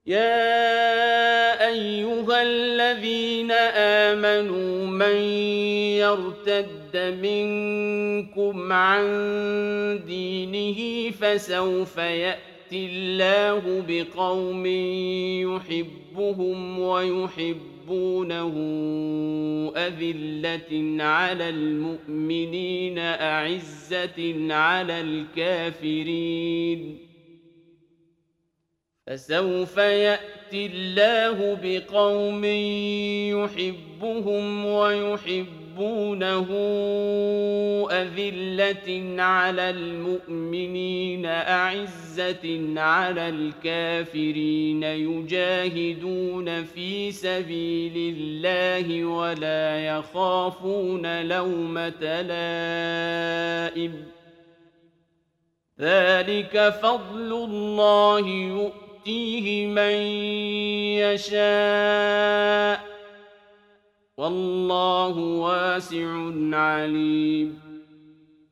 يا أيها الذين آمنوا من يرتد منكم عن دينه فسوف يأتي الله بقوم يحبهم ويحبونه أذلة على المؤمنين أعزة على الكافرين فسوف يأتي الله بقوم يحبهم ويحبونه أذلة على المؤمنين أعزة على الكافرين يجاهدون في سبيل الله ولا يخافون لومة لائم ذلك فضل الله يؤتيه من يشاء والله واسع عليم